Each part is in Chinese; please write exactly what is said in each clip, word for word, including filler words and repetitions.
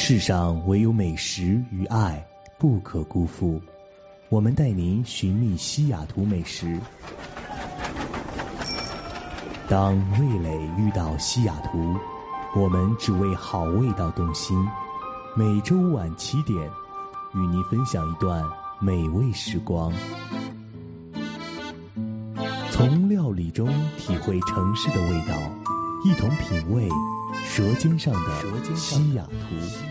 世上唯有美食与爱不可辜负，我们带您寻觅西雅图美食。当味蕾遇到西雅图，我们只为好味道动心。每周晚七点，与您分享一段美味时光，从料理中体会城市的味道，一同品味舌尖上的西雅图。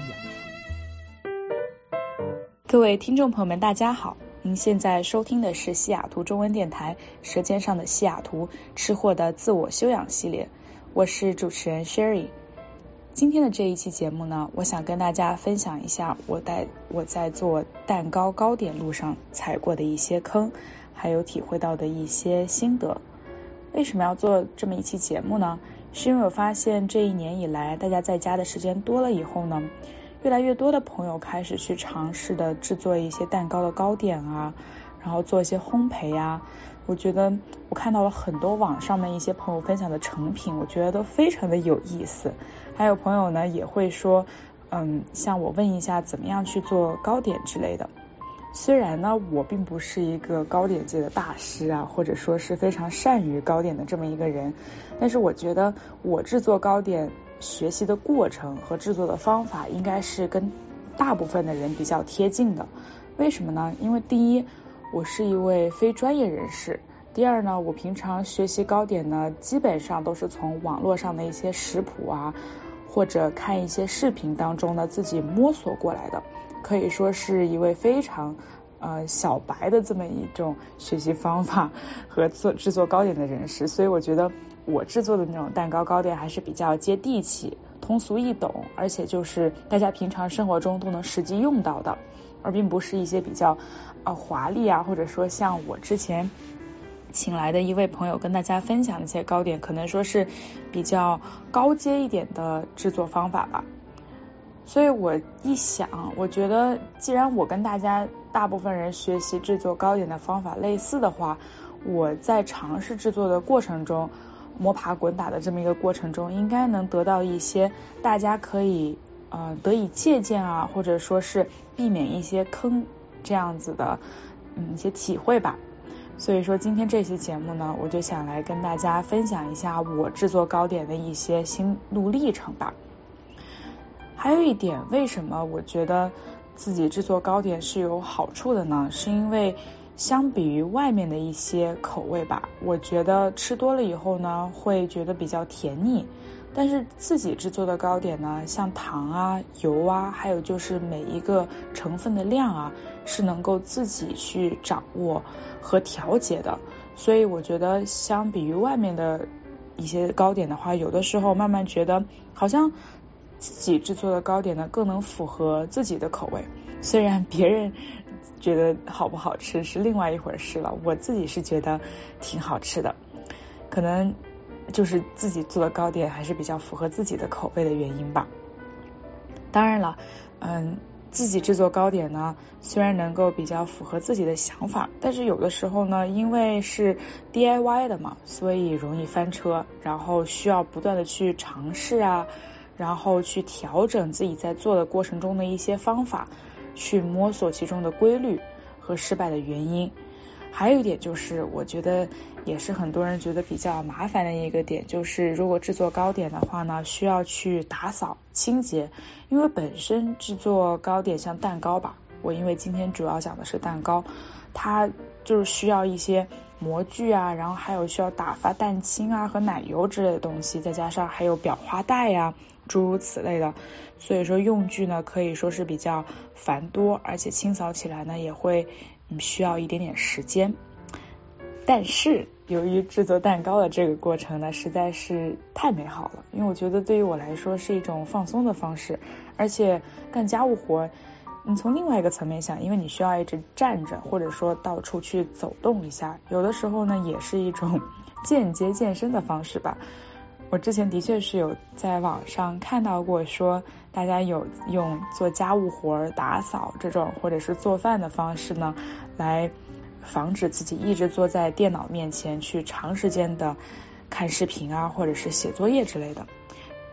各位听众朋友们大家好，您现在收听的是西雅图中文电台舌尖上的西雅图吃货的自我修养系列，我是主持人 Sherry。 今天的这一期节目呢，我想跟大家分享一下我在我在做蛋糕糕点路上踩过的一些坑，还有体会到的一些心得。为什么要做这么一期节目呢？是因为我发现这一年以来，大家在家的时间多了以后呢，越来越多的朋友开始去尝试的制作一些蛋糕的糕点啊，然后做一些烘焙啊。我觉得我看到了很多网上的一些朋友分享的成品，我觉得都非常的有意思。还有朋友呢也会说，嗯，向我问一下怎么样去做糕点之类的。虽然呢我并不是一个糕点界的大师啊，或者说是非常善于糕点的这么一个人，但是我觉得我制作糕点学习的过程和制作的方法应该是跟大部分的人比较贴近的。为什么呢？因为第一，我是一位非专业人士；第二呢，我平常学习糕点呢，基本上都是从网络上的一些食谱啊，或者看一些视频当中呢自己摸索过来的，可以说是一位非常呃小白的这么一种学习方法和做制作糕点的人士。所以我觉得我制作的那种蛋糕糕点还是比较接地气、通俗易懂，而且就是大家平常生活中都能实际用到的，而并不是一些比较呃华丽啊，或者说像我之前请来的一位朋友跟大家分享的一些糕点，可能说是比较高阶一点的制作方法吧。所以我一想，我觉得既然我跟大家大部分人学习制作糕点的方法类似的话，我在尝试制作的过程中，摸爬滚打的这么一个过程中，应该能得到一些大家可以呃得以借鉴啊，或者说是避免一些坑这样子的嗯一些体会吧。所以说今天这期节目呢，我就想来跟大家分享一下我制作糕点的一些心路历程吧。还有一点，为什么我觉得自己制作糕点是有好处的呢？是因为相比于外面的一些口味吧，我觉得吃多了以后呢，会觉得比较甜腻。但是自己制作的糕点呢，像糖啊、油啊，还有就是每一个成分的量啊，是能够自己去掌握和调节的。所以我觉得相比于外面的一些糕点的话，有的时候慢慢觉得好像自己制作的糕点呢更能符合自己的口味。虽然别人觉得好不好吃是另外一回事了，我自己是觉得挺好吃的，可能就是自己做的糕点还是比较符合自己的口味的原因吧。当然了，嗯，自己制作糕点呢，虽然能够比较符合自己的想法，但是有的时候呢，因为是 D I Y 的嘛，所以容易翻车，然后需要不断的去尝试啊，然后去调整自己在做的过程中的一些方法，去摸索其中的规律和失败的原因。还有一点就是，我觉得也是很多人觉得比较麻烦的一个点，就是如果制作糕点的话呢，需要去打扫清洁。因为本身制作糕点像蛋糕吧，我因为今天主要讲的是蛋糕，它就是需要一些模具啊，然后还有需要打发蛋清啊和奶油之类的东西，再加上还有裱花带呀、啊、诸如此类的，所以说用具呢可以说是比较繁多，而且清扫起来呢也会嗯需要一点点时间。但是由于制作蛋糕的这个过程呢实在是太美好了，因为我觉得对于我来说是一种放松的方式，而且干家务活你从另外一个层面想，因为你需要一直站着或者说到处去走动一下，有的时候呢也是一种间接健身的方式吧。我之前的确是有在网上看到过说大家有用做家务活、打扫这种或者是做饭的方式呢，来防止自己一直坐在电脑面前去长时间的看视频啊，或者是写作业之类的。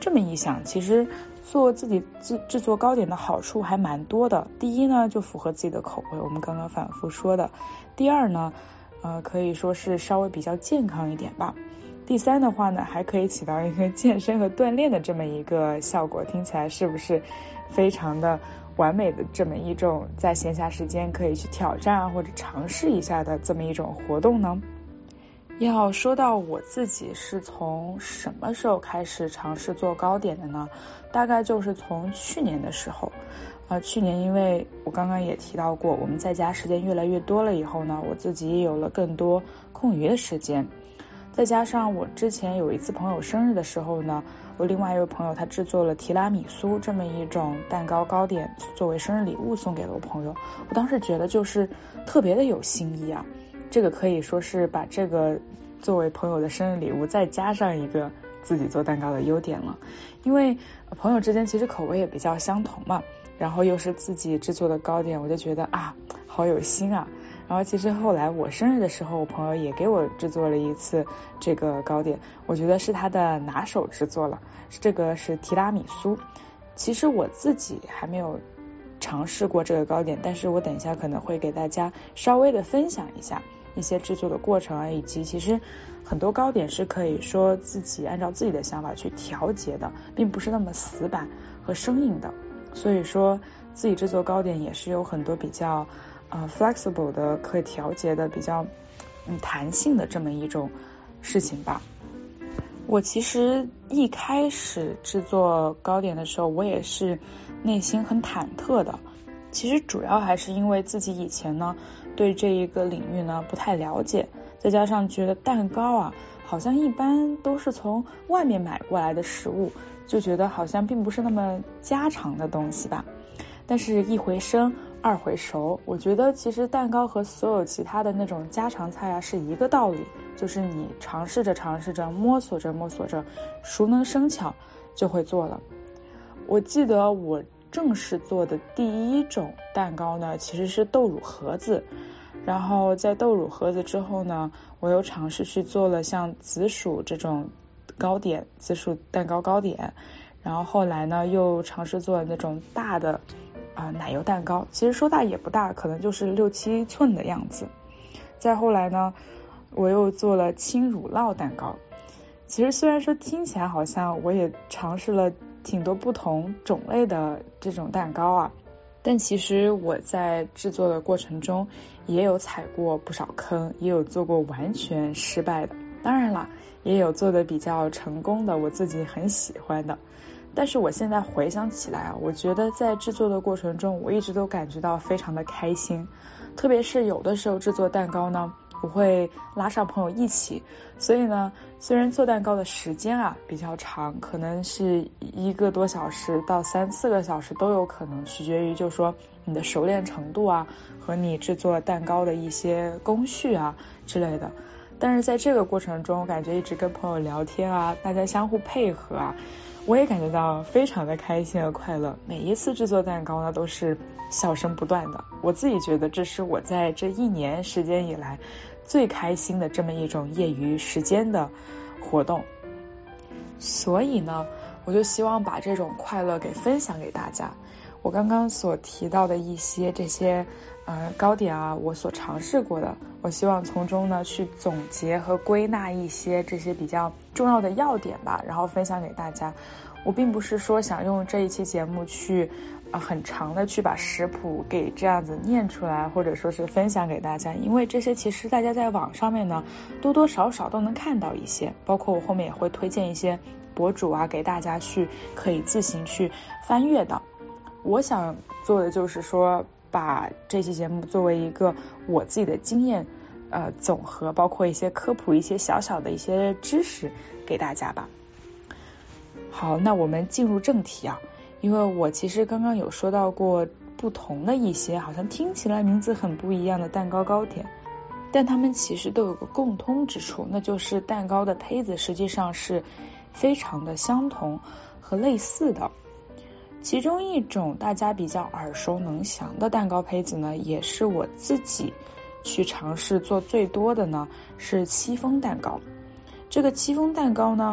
这么一想，其实做自己制制作糕点的好处还蛮多的。第一呢，就符合自己的口味，我们刚刚反复说的。第二呢，呃，可以说是稍微比较健康一点吧。第三的话呢，还可以起到一个健身和锻炼的这么一个效果，听起来是不是非常的完美的这么一种在闲暇时间可以去挑战啊或者尝试一下的这么一种活动呢？要说到我自己是从什么时候开始尝试做糕点的呢？大概就是从去年的时候。呃，去年因为我刚刚也提到过，我们在家时间越来越多了以后呢，我自己也有了更多空余的时间。再加上我之前有一次朋友生日的时候呢，我另外一位朋友他制作了提拉米苏这么一种蛋糕糕点作为生日礼物送给了我朋友。我当时觉得就是特别的有新意啊，这个可以说是把这个作为朋友的生日礼物再加上一个自己做蛋糕的优点了。因为朋友之间其实口味也比较相同嘛，然后又是自己制作的糕点，我就觉得啊好有心啊。然后其实后来我生日的时候，我朋友也给我制作了一次这个糕点，我觉得是他的拿手制作了，这个是提拉米苏。其实我自己还没有尝试过这个糕点，但是我等一下可能会给大家稍微的分享一下一些制作的过程啊，以及其实很多糕点是可以说自己按照自己的想法去调节的，并不是那么死板和生硬的。所以说自己制作糕点也是有很多比较呃 flexible 的可以调节的比较嗯弹性的这么一种事情吧。我其实一开始制作糕点的时候，我也是内心很忐忑的。其实主要还是因为自己以前呢对这一个领域呢不太了解，再加上觉得蛋糕啊好像一般都是从外面买过来的食物，就觉得好像并不是那么家常的东西吧。但是一回生二回熟，我觉得其实蛋糕和所有其他的那种家常菜啊是一个道理，就是你尝试着尝试着摸索着摸索着，熟能生巧就会做了。我记得我正式做的第一种蛋糕呢其实是豆乳盒子，然后在豆乳盒子之后呢，我又尝试去做了像紫薯这种糕点，紫薯蛋糕糕点，然后后来呢又尝试做了那种大的啊、呃、奶油蛋糕，其实说大也不大，可能就是六七寸的样子。再后来呢我又做了轻乳酪蛋糕。其实虽然说听起来好像我也尝试了挺多不同种类的这种蛋糕啊，但其实我在制作的过程中也有踩过不少坑，也有做过完全失败的，当然了也有做的比较成功的，我自己很喜欢的。但是我现在回想起来啊，我觉得在制作的过程中我一直都感觉到非常的开心，特别是有的时候制作蛋糕呢我会拉上朋友一起，所以呢虽然做蛋糕的时间啊比较长，可能是一个多小时到三四个小时都有可能，取决于就是说你的熟练程度啊和你制作蛋糕的一些工序啊之类的。但是在这个过程中，我感觉一直跟朋友聊天啊，大家相互配合啊，我也感觉到非常的开心和快乐。每一次制作蛋糕呢都是笑声不断的，我自己觉得这是我在这一年时间以来最开心的这么一种业余时间的活动。所以呢我就希望把这种快乐给分享给大家。我刚刚所提到的一些这些呃糕点啊，我所尝试过的，我希望从中呢去总结和归纳一些这些比较重要的要点吧，然后分享给大家。我并不是说想用这一期节目去呃很长的去把食谱给这样子念出来，或者说是分享给大家，因为这些其实大家在网上面呢多多少少都能看到一些，包括我后面也会推荐一些博主啊给大家去可以自行去翻阅的。我想做的就是说把这期节目作为一个我自己的经验呃总和，包括一些科普，一些小小的一些知识给大家吧。好，那我们进入正题啊，因为我其实刚刚有说到过不同的一些好像听起来名字很不一样的蛋糕糕点，但它们其实都有个共通之处，那就是蛋糕的胚子实际上是非常的相同和类似的。其中一种大家比较耳熟能详的蛋糕胚子呢，也是我自己去尝试做最多的呢，是戚风蛋糕。这个戚风蛋糕呢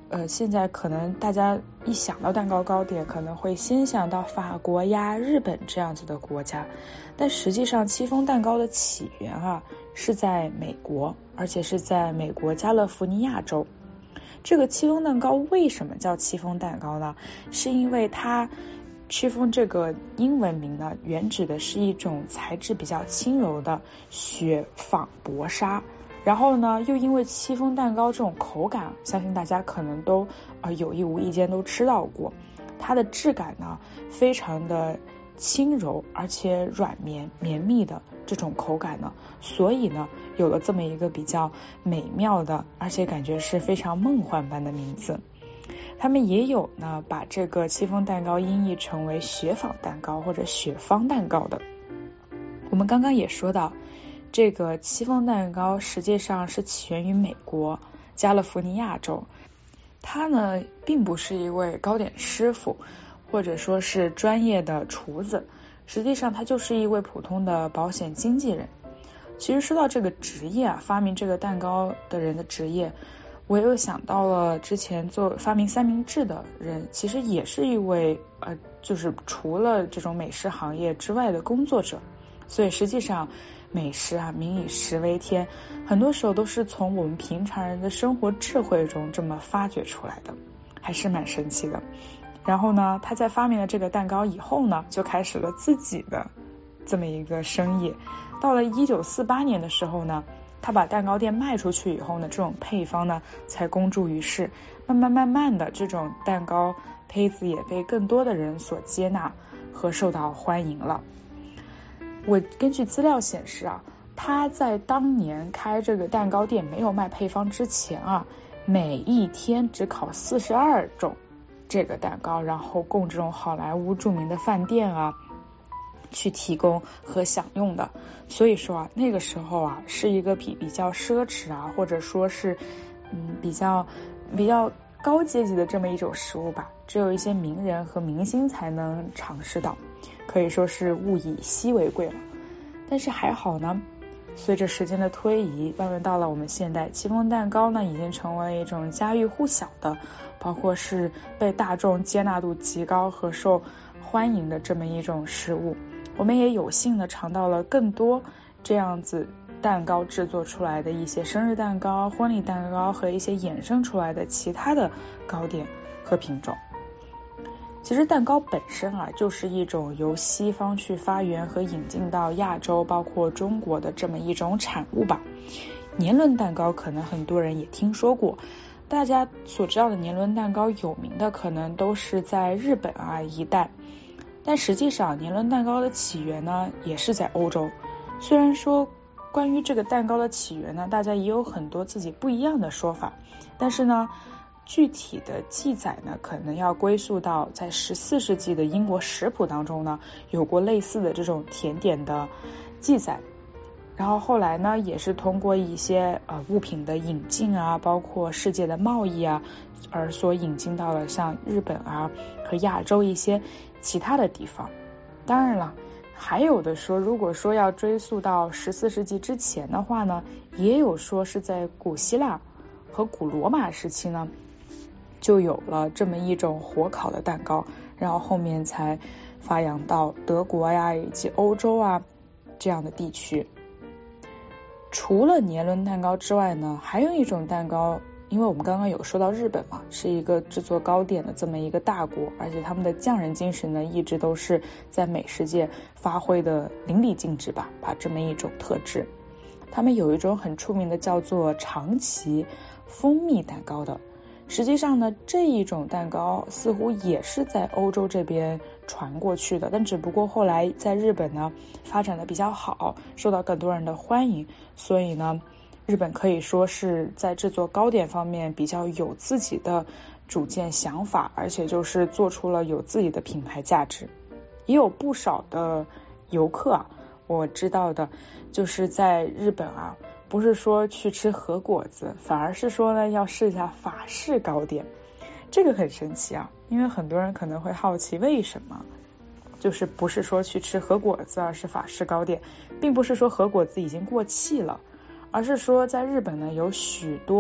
呃，现在可能大家一想到蛋糕糕点，可能会先想到法国呀、日本这样子的国家，但实际上戚风蛋糕的起源啊是在美国，而且是在美国加利福尼亚州。这个戚风蛋糕为什么叫戚风蛋糕呢？是因为它戚风这个英文名呢，原指的是一种材质比较轻柔的雪纺薄纱。然后呢，又因为戚风蛋糕这种口感，相信大家可能都呃有意无意间都吃到过，它的质感呢非常的轻柔，而且软绵绵密的这种口感呢，所以呢有了这么一个比较美妙的，而且感觉是非常梦幻般的名字。他们也有呢把这个戚风蛋糕音译成为雪纺蛋糕或者雪芳蛋糕的。我们刚刚也说到，这个戚风蛋糕实际上是起源于美国加利福尼亚州，他呢并不是一位糕点师傅或者说是专业的厨子，实际上他就是一位普通的保险经纪人。其实说到这个职业啊，发明这个蛋糕的人的职业，我又想到了之前做发明三明治的人，其实也是一位呃，就是除了这种美食行业之外的工作者。所以实际上美食啊，民以食为天，很多时候都是从我们平常人的生活智慧中这么发掘出来的，还是蛮神奇的。然后呢，他在发明了这个蛋糕以后呢，就开始了自己的这么一个生意。到了一九四八年的时候呢，他把蛋糕店卖出去以后呢，这种配方呢才公诸于世，慢慢慢慢的，这种蛋糕胚子也被更多的人所接纳和受到欢迎了。我根据资料显示啊，他在当年开这个蛋糕店没有卖配方之前啊，每一天只烤四十二种这个蛋糕，然后供这种好莱坞著名的饭店啊去提供和享用的。所以说啊，那个时候啊是一个比比较奢侈啊，或者说是嗯比较比较高阶级的这么一种食物吧，只有一些名人和明星才能尝试到，可以说是物以稀为贵了。但是还好呢，随着时间的推移，慢慢到了我们现代，戚风蛋糕呢已经成为一种家喻户晓的，包括是被大众接纳度极高和受欢迎的这么一种食物。我们也有幸的尝到了更多这样子蛋糕制作出来的一些生日蛋糕、婚礼蛋糕和一些衍生出来的其他的糕点和品种。其实蛋糕本身啊，就是一种由西方去发源和引进到亚洲，包括中国的这么一种产物吧。年轮蛋糕可能很多人也听说过，大家所知道的年轮蛋糕有名的可能都是在日本啊一带，但实际上年轮蛋糕的起源呢也是在欧洲。虽然说关于这个蛋糕的起源呢，大家也有很多自己不一样的说法，但是呢具体的记载呢，可能要归溯到在十四世纪的英国食谱当中呢，有过类似的这种甜点的记载。然后后来呢，也是通过一些呃物品的引进啊，包括世界的贸易啊，而所引进到了像日本啊和亚洲一些其他的地方。当然了，还有的说，如果说要追溯到十四世纪之前的话呢，也有说是在古希腊和古罗马时期呢，就有了这么一种火烤的蛋糕，然后后面才发扬到德国呀以及欧洲啊这样的地区。除了年轮蛋糕之外呢，还有一种蛋糕，因为我们刚刚有说到日本嘛，是一个制作糕点的这么一个大国，而且他们的匠人精神呢，一直都是在美食界发挥的淋漓尽致吧，把这么一种特质。他们有一种很出名的叫做长崎蜂蜜蛋糕的，实际上呢，这一种蛋糕似乎也是在欧洲这边传过去的，但只不过后来在日本呢发展的比较好，受到更多人的欢迎，所以呢日本可以说是在制作糕点方面比较有自己的主见想法，而且就是做出了有自己的品牌价值。也有不少的游客啊，我知道的就是在日本啊，不是说去吃和果子，反而是说呢要试一下法式糕点。这个很神奇啊，因为很多人可能会好奇为什么，就是不是说去吃和果子，而是法式糕点，并不是说和果子已经过气了，而是说在日本呢有许多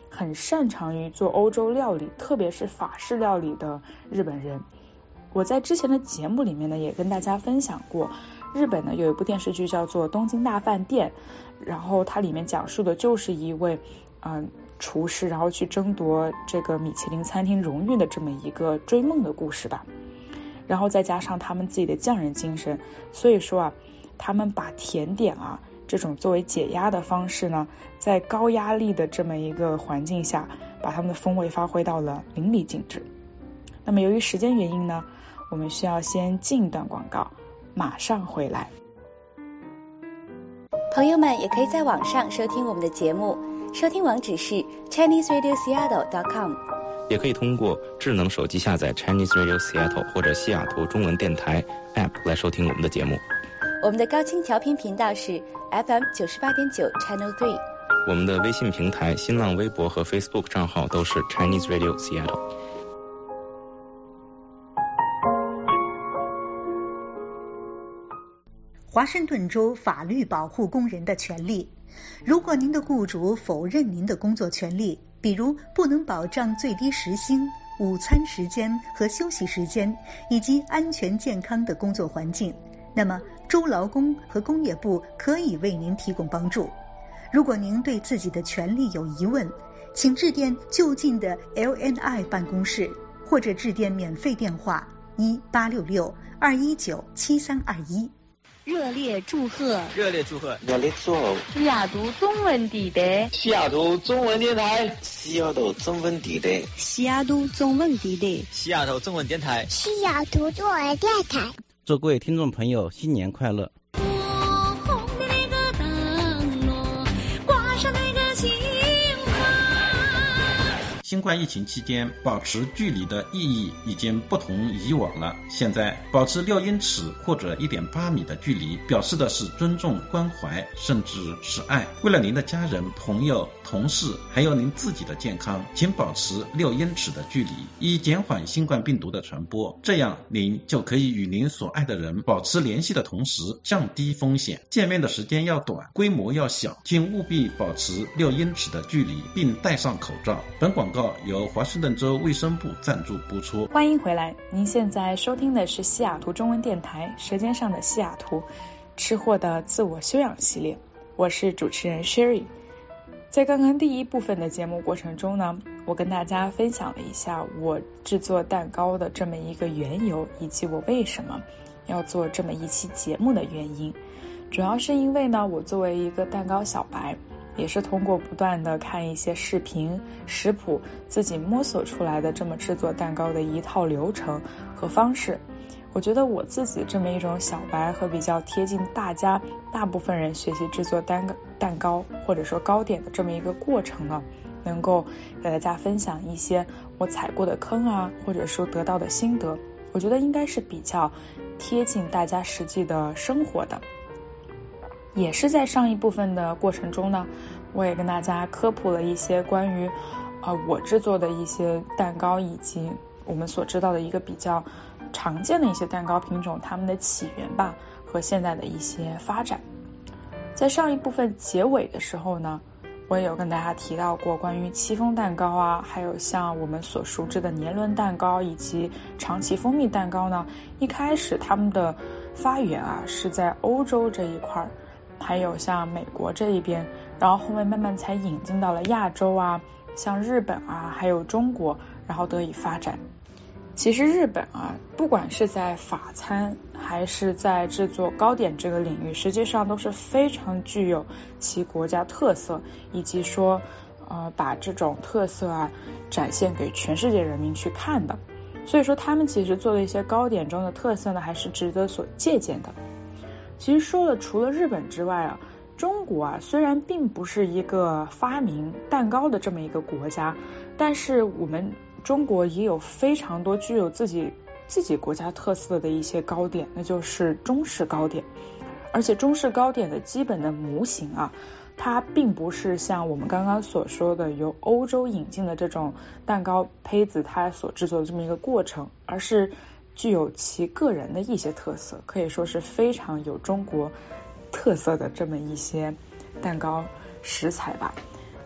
很擅长于做欧洲料理，特别是法式料理的日本人。我在之前的节目里面呢，也跟大家分享过，日本呢有一部电视剧叫做《东京大饭店》，然后它里面讲述的就是一位嗯、呃、厨师，然后去争夺这个米其林餐厅荣誉的这么一个追梦的故事吧。然后再加上他们自己的匠人精神，所以说啊，他们把甜点啊这种作为解压的方式呢，在高压力的这么一个环境下，把他们的风味发挥到了淋漓尽致。那么由于时间原因呢，我们需要先进一段广告，马上回来。 朋友们也可以在网上收听我们的节目，收听网址是 chinese radio seattle dot com， 也可以通过智能手机下载 Chinese Radio Seattle 或者西雅图中文电台 App 来收听我们的节目。 我们的高清调频频道是 F M 九十八点九 Channel three。 我们的微信平台、新浪微博和 Facebook 账号都是 Chinese Radio Seattle。 华盛顿州法律保护工人的权利。如果您的雇主否认您的工作权利，比如不能保障最低时薪、午餐时间和休息时间，以及安全健康的工作环境，那么州劳工和工业部可以为您提供帮助。如果您对自己的权利有疑问，请致电就近的 L N I 办公室，或者致电免费电话一八六六二一九七三二一。 热烈祝贺！ 热烈祝贺！ 热烈祝贺！ 西雅图中文地带， 西雅图中文电台，西雅图中文地带， 西雅图中文地带， 西雅图中文电台， 西雅图中文电台。 祝各位听众朋友新年快乐！新冠疫情期间，保持距离的意义已经不同以往了。现在保持六英尺或者 一点八米的距离，表示的是尊重、关怀，甚至是爱。为了您的家人、朋友、同事，还有您自己的健康，请保持六英尺的距离，以减缓新冠病毒的传播。这样，您就可以与您所爱的人保持联系的同时，降低风险。见面的时间要短，规模要小，请务必保持六英尺的距离，并戴上口罩。本广告由华盛顿州卫生部赞助播出。 欢迎回来，您现在收听的是西雅图中文电台舌尖上的西雅图吃货的自我修养系列，我是主持人 Sherry。 在刚刚第一部分的节目过程中呢，我跟大家分享了一下我制作蛋糕的这么一个缘由，以及我为什么要做这么一期节目的原因。主要是因为呢，我作为一个蛋糕小白，也是通过不断的看一些视频食谱，自己摸索出来的这么制作蛋糕的一套流程和方式。我觉得我自己这么一种小白和比较贴近大家大部分人学习制作蛋糕蛋糕或者说糕点的这么一个过程呢，能够给大家分享一些我踩过的坑啊，或者说得到的心得，我觉得应该是比较贴近大家实际的生活的。也是在上一部分的过程中呢，我也跟大家科普了一些关于呃我制作的一些蛋糕，以及我们所知道的一个比较常见的一些蛋糕品种，它们的起源吧和现在的一些发展。在上一部分结尾的时候呢，我也有跟大家提到过关于戚风蛋糕啊，还有像我们所熟知的年轮蛋糕以及长崎蜂蜜蛋糕呢，一开始它们的发源啊是在欧洲这一块，还有像美国这一边，然后后面慢慢才引进到了亚洲啊，像日本啊，还有中国，然后得以发展。其实日本啊，不管是在法餐还是在制作糕点这个领域，实际上都是非常具有其国家特色，以及说呃把这种特色啊展现给全世界人民去看的。所以说他们其实做的一些糕点中的特色呢，还是值得所借鉴的。其实说了，除了日本之外啊，中国啊虽然并不是一个发明蛋糕的这么一个国家，但是我们中国也有非常多具有自己自己国家特色的一些糕点，那就是中式糕点。而且中式糕点的基本的模型啊，它并不是像我们刚刚所说的由欧洲引进的这种蛋糕胚子它所制作的这么一个过程，而是具有其个人的一些特色，可以说是非常有中国特色的这么一些蛋糕食材吧。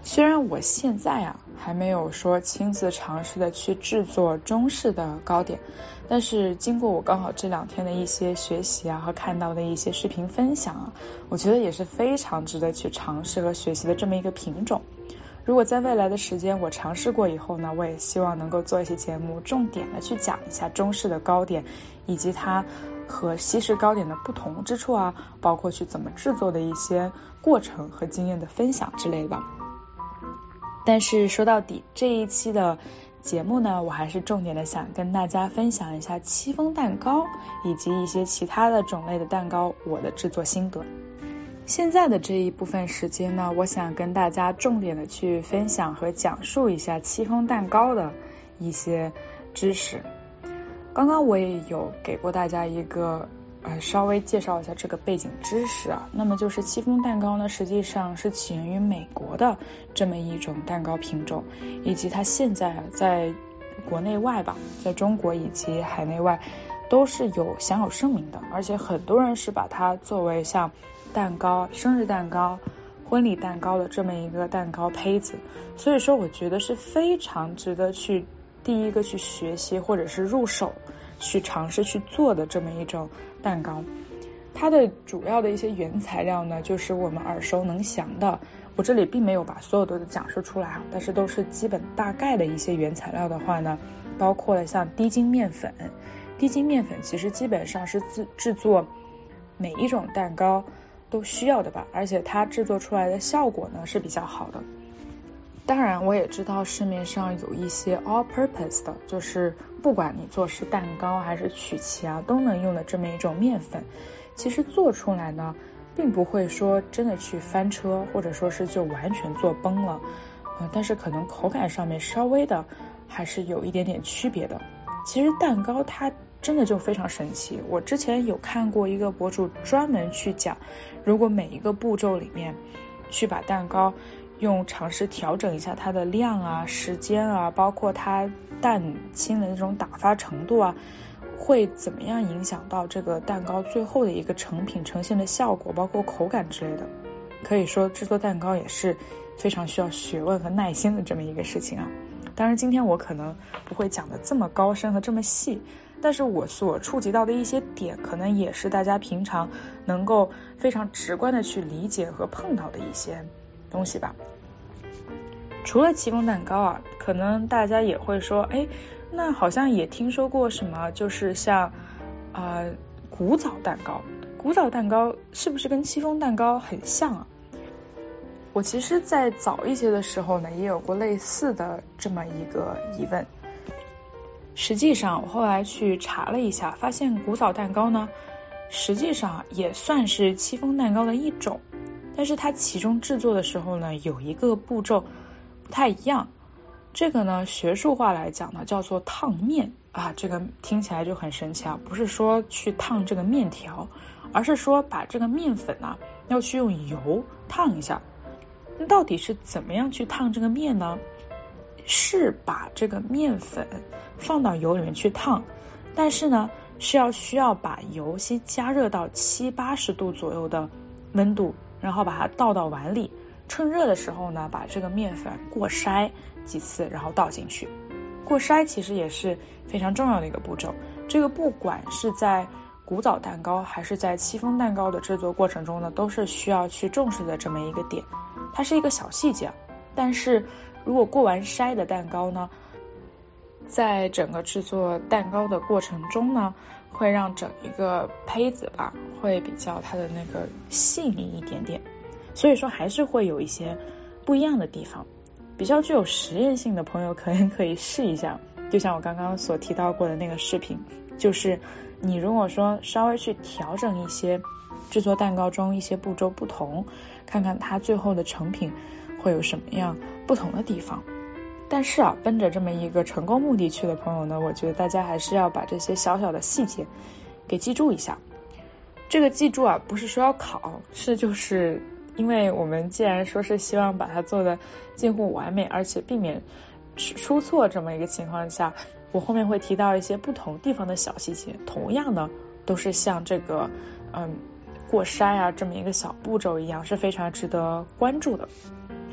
虽然我现在啊还没有说亲自尝试的去制作中式的糕点，但是经过我刚好这两天的一些学习啊和看到的一些视频分享啊，我觉得也是非常值得去尝试和学习的这么一个品种。如果在未来的时间我尝试过以后呢，我也希望能够做一些节目，重点的去讲一下中式的糕点以及它和西式糕点的不同之处啊，包括去怎么制作的一些过程和经验的分享之类的。但是说到底，这一期的节目呢，我还是重点的想跟大家分享一下戚风蛋糕以及一些其他的种类的蛋糕我的制作心得。现在的这一部分时间呢，我想跟大家重点的去分享和讲述一下戚风蛋糕的一些知识。刚刚我也有给过大家一个呃稍微介绍一下这个背景知识啊，那么就是戚风蛋糕呢，实际上是起源于美国的这么一种蛋糕品种，以及它现在啊在国内外吧，在中国以及海内外都是有享有盛名的，而且很多人是把它作为像蛋糕、生日蛋糕、婚礼蛋糕的这么一个蛋糕胚子，所以说我觉得是非常值得去第一个去学习或者是入手去尝试去做的这么一种蛋糕。它的主要的一些原材料呢，就是我们耳熟能详的，我这里并没有把所有的讲述出来，但是都是基本大概的一些原材料的话呢，包括了像低筋面粉。低筋面粉其实基本上是制制作每一种蛋糕都需要的吧，而且它制作出来的效果呢是比较好的。当然我也知道市面上有一些 all purpose 的，就是不管你做是蛋糕还是曲奇啊都能用的这么一种面粉，其实做出来呢并不会说真的去翻车，或者说是就完全做崩了、呃、但是可能口感上面稍微的还是有一点点区别的。其实蛋糕它真的就非常神奇，我之前有看过一个博主专门去讲，如果每一个步骤里面去把蛋糕用尝试调整一下它的量啊、时间啊，包括它蛋清的那种打发程度啊，会怎么样影响到这个蛋糕最后的一个成品呈现的效果，包括口感之类的。可以说制作蛋糕也是非常需要学问和耐心的这么一个事情啊。当然今天我可能不会讲的这么高深和这么细，但是我所触及到的一些点可能也是大家平常能够非常直观的去理解和碰到的一些东西吧。除了戚风蛋糕啊，可能大家也会说，哎，那好像也听说过什么，就是像啊、呃、古早蛋糕。古早蛋糕是不是跟戚风蛋糕很像啊？我其实在早一些的时候呢，也有过类似的这么一个疑问。实际上我后来去查了一下，发现古早蛋糕呢实际上也算是戚风蛋糕的一种，但是它其中制作的时候呢有一个步骤不太一样。这个呢学术化来讲呢叫做烫面啊，这个听起来就很神奇啊，不是说去烫这个面条，而是说把这个面粉啊要去用油烫一下。那到底是怎么样去烫这个面呢？是把这个面粉放到油里面去烫，但是呢是要需要把油先加热到七八十度左右的温度，然后把它倒到碗里，趁热的时候呢把这个面粉过筛几次，然后倒进去。过筛其实也是非常重要的一个步骤，这个不管是在古早蛋糕还是在戚风蛋糕的制作过程中呢，都是需要去重视的这么一个点。它是一个小细节，但是如果过完筛的蛋糕呢，在整个制作蛋糕的过程中呢，会让整一个胚子吧会比较它的那个细腻一点点，所以说还是会有一些不一样的地方。比较具有实验性的朋友可能可以试一下，就像我刚刚所提到过的那个视频，就是你如果说稍微去调整一些制作蛋糕中一些步骤不同，看看它最后的成品会有什么样不同的地方。但是啊，奔着这么一个成功目的去的朋友呢，我觉得大家还是要把这些小小的细节给记住一下。这个记住啊，不是说要考，是就是因为我们既然说是希望把它做的近乎完美，而且避免出错这么一个情况下，我后面会提到一些不同地方的小细节，同样呢都是像这个嗯过筛啊这么一个小步骤一样，是非常值得关注的。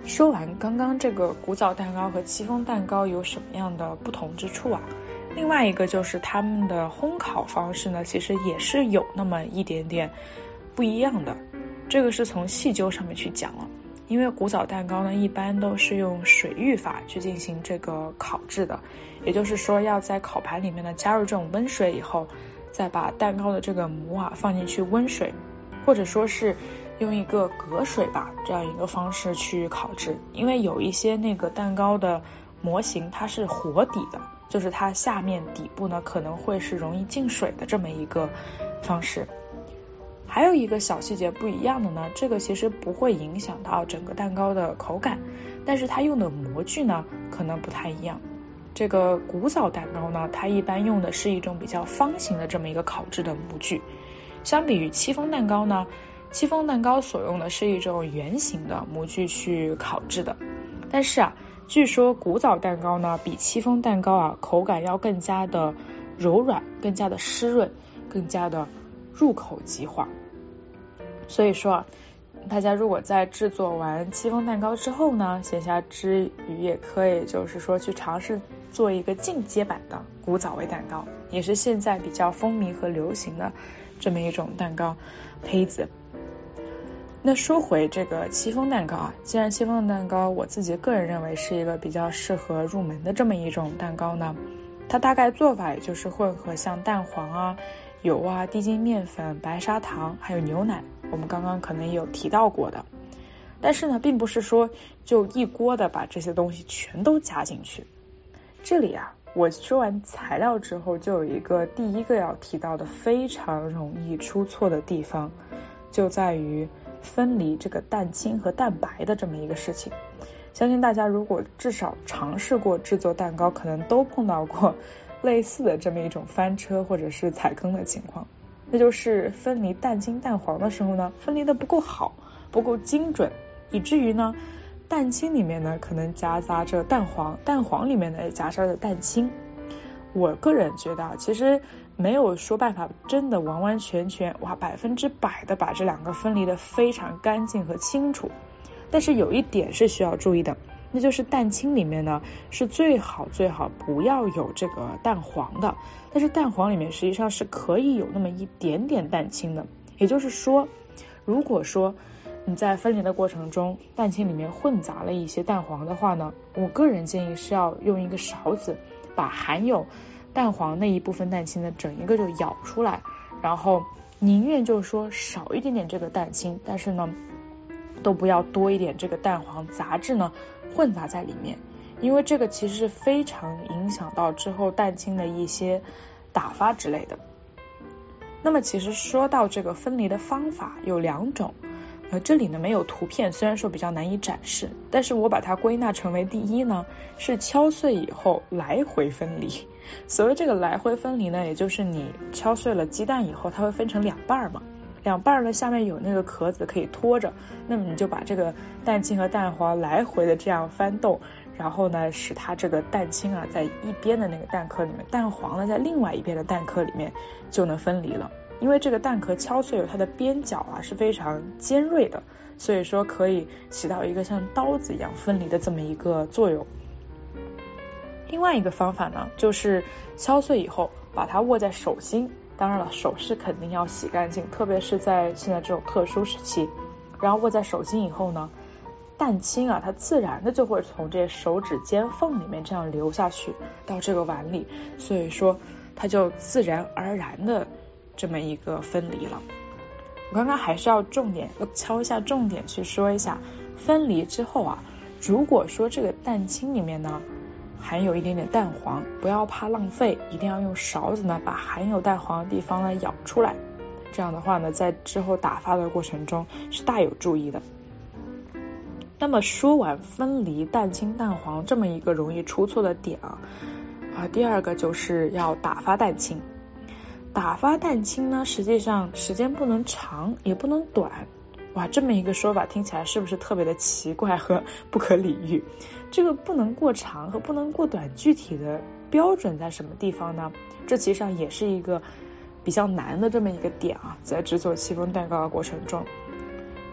说完刚刚这个古早蛋糕和戚风蛋糕有什么样的不同之处啊？另外一个就是他们的烘烤方式呢，其实也是有那么一点点不一样的。这个是从细究上面去讲了，因为古早蛋糕呢一般都是用水浴法去进行这个烤制的，也就是说要在烤盘里面呢加入这种温水以后，再把蛋糕的这个模啊放进去温水，或者说是用一个隔水吧这样一个方式去烤制。因为有一些那个蛋糕的模型它是活底的，就是它下面底部呢可能会是容易进水的这么一个方式。还有一个小细节不一样的呢，这个其实不会影响到整个蛋糕的口感，但是它用的模具呢可能不太一样。这个古早蛋糕呢，它一般用的是一种比较方形的这么一个烤制的模具，相比于戚风蛋糕呢，戚风蛋糕所用的是一种圆形的模具去烤制的。但是啊，据说古早蛋糕呢比戚风蛋糕啊口感要更加的柔软，更加的湿润，更加的入口即化。所以说啊，大家如果在制作完戚风蛋糕之后呢，闲暇之余也可以就是说去尝试做一个进阶版的古早味蛋糕，也是现在比较风靡和流行的这么一种蛋糕胚子。那说回这个戚风蛋糕啊，既然戚风蛋糕我自己个人认为是一个比较适合入门的这么一种蛋糕呢，它大概做法也就是混合像蛋黄啊、油啊、低筋面粉、白砂糖还有牛奶，我们刚刚可能也有提到过的。但是呢，并不是说就一锅的把这些东西全都加进去。这里啊，我说完材料之后，就有一个第一个要提到的非常容易出错的地方，就在于分离这个蛋清和蛋白的这么一个事情。相信大家如果至少尝试过制作蛋糕，可能都碰到过类似的这么一种翻车或者是踩坑的情况，那就是分离蛋清蛋黄的时候呢，分离的不够好，不够精准，以至于呢蛋清里面呢可能夹杂着蛋黄，蛋黄里面呢也夹杂着蛋清。我个人觉得啊，其实没有说办法真的完完全全哇百分之百的把这两个分离的非常干净和清楚，但是有一点是需要注意的，那就是蛋清里面呢是最好最好不要有这个蛋黄的，但是蛋黄里面实际上是可以有那么一点点蛋清的。也就是说，如果说你在分离的过程中蛋清里面混杂了一些蛋黄的话呢，我个人建议是要用一个勺子把含有蛋黄那一部分蛋清的整一个就舀出来，然后宁愿就是说少一点点这个蛋清，但是呢都不要多一点这个蛋黄杂质呢混杂在里面，因为这个其实是非常影响到之后蛋清的一些打发之类的。那么其实说到这个分离的方法有两种，呃，这里呢没有图片，虽然说比较难以展示，但是我把它归纳成为第一呢是敲碎以后来回分离。所谓这个来回分离呢，也就是你敲碎了鸡蛋以后，它会分成两半嘛，两半呢下面有那个壳子可以托着，那么你就把这个蛋清和蛋黄来回的这样翻动，然后呢使它这个蛋清啊在一边的那个蛋壳里面，蛋黄呢在另外一边的蛋壳里面就能分离了。因为这个蛋壳敲碎有它的边角啊是非常尖锐的，所以说可以起到一个像刀子一样分离的这么一个作用。另外一个方法呢，就是敲碎以后把它握在手心，当然了，手是肯定要洗干净，特别是在现在这种特殊时期，然后握在手心以后呢，蛋清啊它自然的就会从这手指尖缝里面这样流下去到这个碗里，所以说它就自然而然的这么一个分离了。我刚刚还是要重点敲一下重点去说一下，分离之后啊，如果说这个蛋清里面呢含有一点点蛋黄，不要怕浪费，一定要用勺子呢把含有蛋黄的地方呢舀出来，这样的话呢在之后打发的过程中是大有注意的。那么说完分离蛋清蛋黄这么一个容易出错的点啊，啊第二个就是要打发蛋清。打发蛋清呢实际上时间不能长也不能短，哇，这么一个说法听起来是不是特别的奇怪和不可理喻？这个不能过长和不能过短具体的标准在什么地方呢？这其实上也是一个比较难的这么一个点啊，在制作戚风蛋糕的过程中。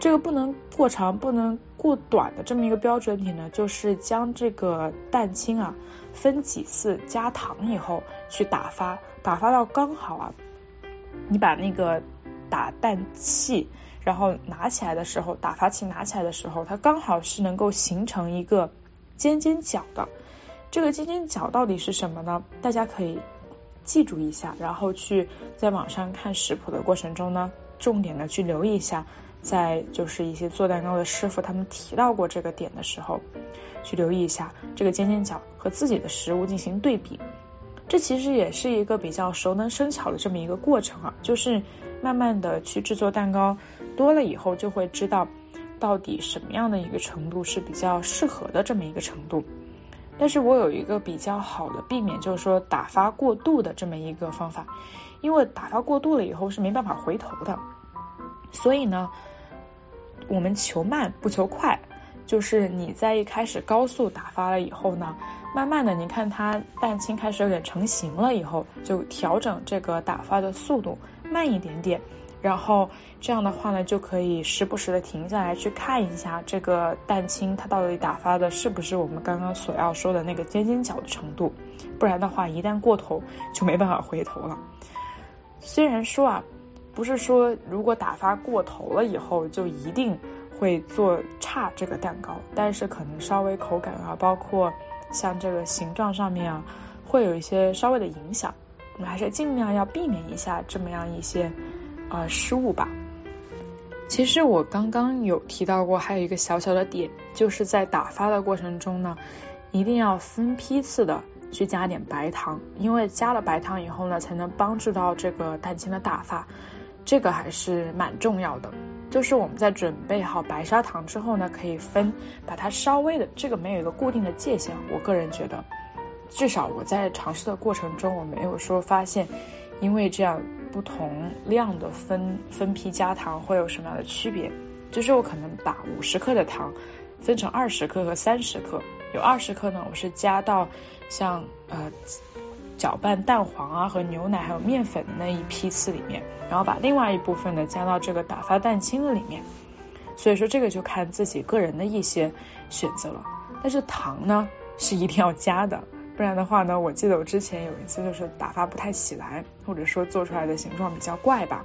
这个不能过长不能过短的这么一个标准体呢，就是将这个蛋清啊分几次加糖以后去打发，打发到刚好啊，你把那个打蛋器然后拿起来的时候，打发器拿起来的时候，它刚好是能够形成一个尖尖角的。这个尖尖角到底是什么呢？大家可以记住一下，然后去在网上看食谱的过程中呢，重点的去留意一下，在就是一些做蛋糕的师傅他们提到过这个点的时候，去留意一下这个尖尖角和自己的食物进行对比。这其实也是一个比较熟能生巧的这么一个过程啊，就是慢慢的去制作蛋糕多了以后，就会知道到底什么样的一个程度是比较适合的这么一个程度。但是我有一个比较好的避免，就是说打发过度的这么一个方法，因为打发过度了以后是没办法回头的，所以呢我们求慢不求快，就是你在一开始高速打发了以后呢，慢慢的你看它蛋清开始有点成型了以后，就调整这个打发的速度慢一点点，然后这样的话呢就可以时不时的停下来去看一下这个蛋清它到底打发的是不是我们刚刚所要说的那个尖尖角的程度，不然的话一旦过头就没办法回头了。虽然说啊不是说如果打发过头了以后就一定会做差这个蛋糕，但是可能稍微口感啊包括像这个形状上面啊会有一些稍微的影响，我们还是尽量要避免一下这么样一些呃失误吧。其实我刚刚有提到过还有一个小小的点，就是在打发的过程中呢一定要分批次的去加点白糖，因为加了白糖以后呢才能帮助到这个蛋清的打发，这个还是蛮重要的。就是我们在准备好白砂糖之后呢，可以分把它稍微的，这个没有一个固定的界限，我个人觉得至少我在尝试的过程中我没有说发现因为这样不同量的分分批加糖会有什么样的区别。就是我可能把五十克的糖分成二十克和三十克，有二十克呢我是加到像呃搅拌蛋黄啊和牛奶还有面粉的那一批次里面，然后把另外一部分呢加到这个打发蛋清的里面。所以说这个就看自己个人的一些选择了，但是糖呢是一定要加的，不然的话呢我记得我之前有一次就是打发不太起来，或者说做出来的形状比较怪吧。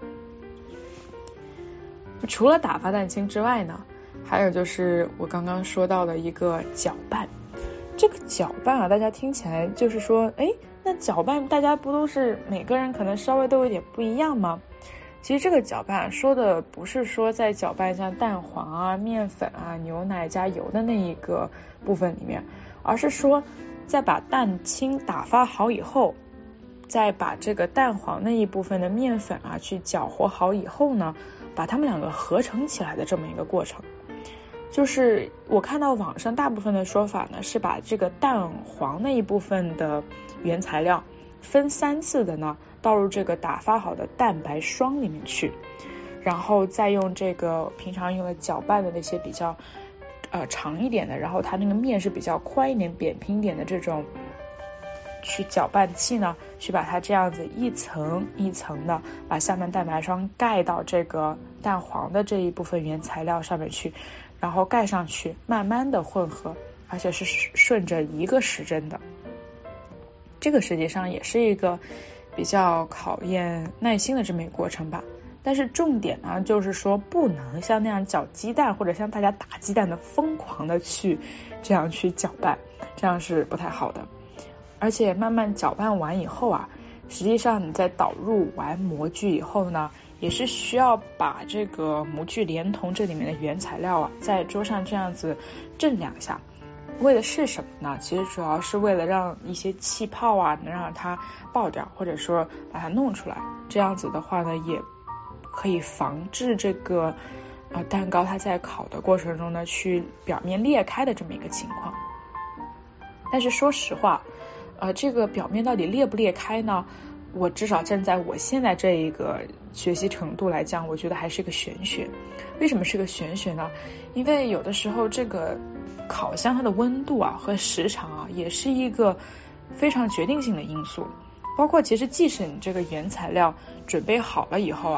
除了打发蛋清之外呢，还有就是我刚刚说到的一个搅拌。这个搅拌啊大家听起来就是说诶那搅拌大家不都是每个人可能稍微都有点不一样吗？其实这个搅拌说的不是说在搅拌像蛋黄啊面粉啊牛奶加油的那一个部分里面，而是说在把蛋清打发好以后，再把这个蛋黄那一部分的面粉啊去搅和好以后呢，把它们两个合成起来的这么一个过程。就是我看到网上大部分的说法呢是把这个蛋黄那一部分的原材料分三次的呢倒入这个打发好的蛋白霜里面去，然后再用这个平常用的搅拌的那些比较呃长一点的，然后它那个面是比较宽一点扁平一点的这种去搅拌器呢，去把它这样子一层一层的把下面蛋白霜盖到这个蛋黄的这一部分原材料上面去，然后盖上去慢慢的混合，而且是顺着一个时针的。这个实际上也是一个比较考验耐心的这么一个过程吧。但是重点呢就是说不能像那样搅鸡蛋，或者像大家打鸡蛋的疯狂的去这样去搅拌，这样是不太好的。而且慢慢搅拌完以后啊，实际上你在导入完模具以后呢，也是需要把这个模具连同这里面的原材料啊在桌上这样子震两下。为的是什么呢？其实主要是为了让一些气泡啊能让它爆掉，或者说把它弄出来，这样子的话呢也可以防治这个呃蛋糕它在烤的过程中呢去表面裂开的这么一个情况。但是说实话呃这个表面到底裂不裂开呢，我至少站在我现在这一个学习程度来讲，我觉得还是个玄学。为什么是个玄学呢？因为有的时候这个烤箱它的温度啊和时长啊也是一个非常决定性的因素。包括其实即使你这个原材料准备好了以后啊，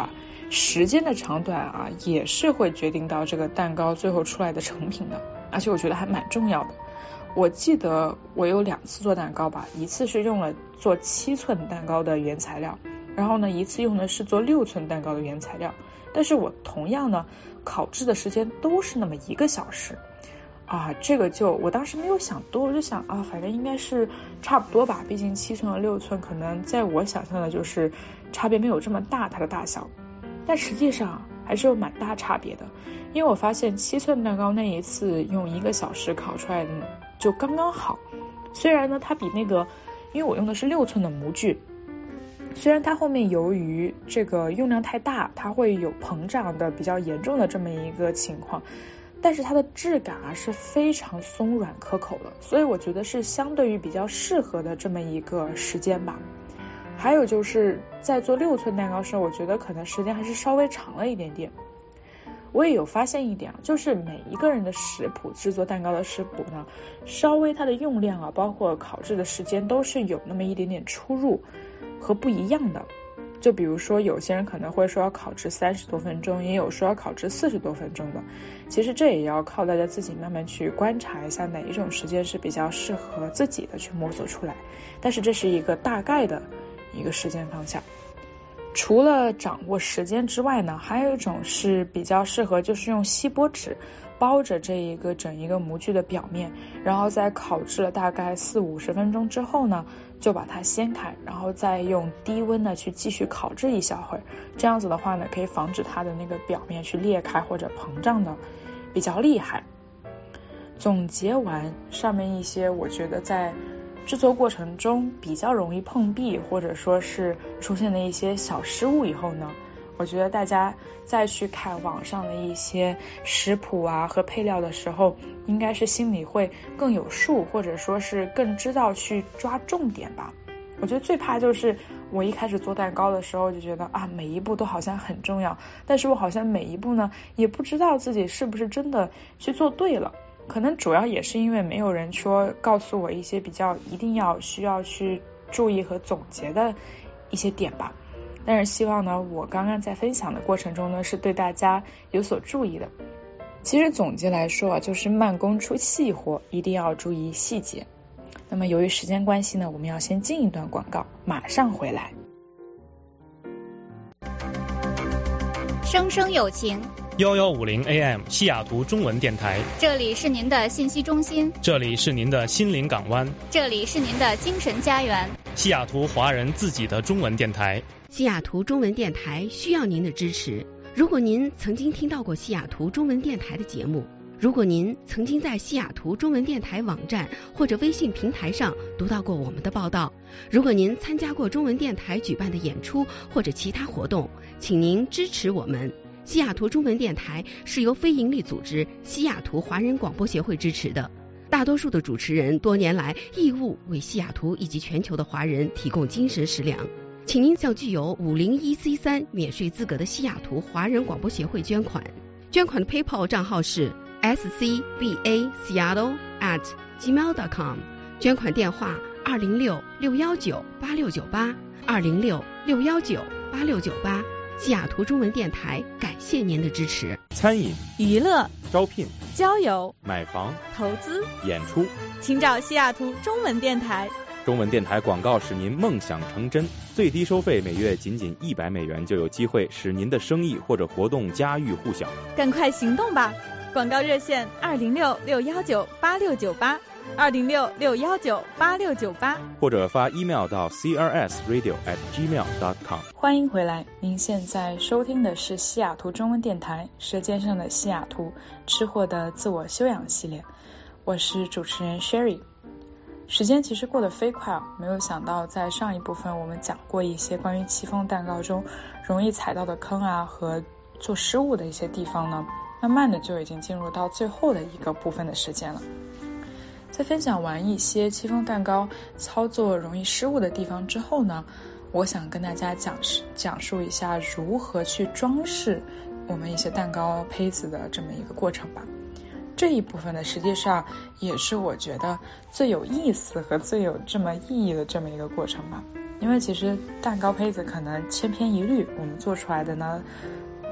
时间的长短啊，也是会决定到这个蛋糕最后出来的成品的，而且我觉得还蛮重要的。我记得我有两次做蛋糕吧，一次是用了做七寸蛋糕的原材料，然后呢一次用的是做六寸蛋糕的原材料，但是我同样呢烤制的时间都是那么一个小时啊，这个就我当时没有想多，我就想啊，反正应该是差不多吧，毕竟七寸和六寸可能在我想象的就是差别没有这么大，它的大小，但实际上还是有蛮大差别的。因为我发现七寸蛋糕那一次用一个小时烤出来的就刚刚好，虽然呢它比那个，因为我用的是六寸的模具，虽然它后面由于这个用量太大，它会有膨胀的比较严重的这么一个情况，但是它的质感啊是非常松软可口的，所以我觉得是相对于比较适合的这么一个时间吧。还有就是在做六寸蛋糕时候，我觉得可能时间还是稍微长了一点点。我也有发现一点，就是每一个人的食谱，制作蛋糕的食谱呢，稍微它的用量啊，包括烤制的时间都是有那么一点点出入和不一样的。就比如说有些人可能会说要烤制三十多分钟，也有说要烤制四十多分钟的，其实这也要靠大家自己慢慢去观察一下哪一种时间是比较适合自己的去摸索出来，但是这是一个大概的一个时间方向。除了掌握时间之外呢，还有一种是比较适合，就是用锡箔纸包着这一个整一个模具的表面，然后在烤制了大概四五十分钟之后呢，就把它掀开，然后再用低温呢去继续烤制一小会儿，这样子的话呢，可以防止它的那个表面去裂开或者膨胀的比较厉害。总结完上面一些我觉得在制作过程中比较容易碰壁或者说是出现的一些小失误以后呢，我觉得大家再去看网上的一些食谱啊和配料的时候，应该是心里会更有数，或者说是更知道去抓重点吧。我觉得最怕就是我一开始做蛋糕的时候就觉得啊，每一步都好像很重要，但是我好像每一步呢也不知道自己是不是真的去做对了。可能主要也是因为没有人说告诉我一些比较一定要需要去注意和总结的一些点吧。但是希望呢，我刚刚在分享的过程中呢，是对大家有所注意的。其实总结来说啊，就是慢工出细活，一定要注意细节。那么由于时间关系呢，我们要先进一段广告，马上回来。 生生有情幺幺五零 A M 西雅图中文电台， 这里是您的信息中心， 这里是您的心灵港湾， 这里是您的精神家园， 西雅图华人自己的中文电台。 西雅图中文电台需要您的支持。如果您曾经听到过西雅图中文电台的节目，如果您曾经在西雅图中文电台网站或者微信平台上读到过我们的报道，如果您参加过中文电台举办的演出或者其他活动，请您支持我们。西雅图中文电台是由非营利组织西雅图华人广播协会支持的，大多数的主持人多年来义务为西雅图以及全球的华人提供精神食粮，请您向具有五零一 C 三 免税资格的西雅图华人广播协会捐款，捐款的 PayPal 账号是 s c b a seattle at gmail dot com， 捐款电话二零六六一九八六九八二零六六一九八六九八。西雅图中文电台感谢您的支持。 餐饮、 娱乐、 招聘、 交友、 买房、 投资、 演出， 请找西雅图中文电台。 中文电台广告使您梦想成真，最低收费每月仅仅一百美元，就有机会使您的生意或者活动家喻户晓。 赶快行动吧！广告热线二零六六一九八六九八。二零六六一九八六九八， 或者发 email 到 c r s radio at gmail dot com。 欢迎回来，您现在收听的是西雅图中文电台舌尖上的西雅图吃货的自我修养系列，我是主持人 Sherry。 时间其实过得飞快，没有想到在上一部分我们讲过一些关于戚风蛋糕中容易踩到的坑啊和做失误的一些地方呢，慢慢的就已经进入到最后的一个部分的时间了。在分享完一些戚风蛋糕操作容易失误的地方之后呢，我想跟大家讲讲述一下如何去装饰我们一些蛋糕胚子的这么一个过程吧。这一部分呢，实际上也是我觉得最有意思和最有这么意义的这么一个过程吧。因为其实蛋糕胚子可能千篇一律，我们做出来的呢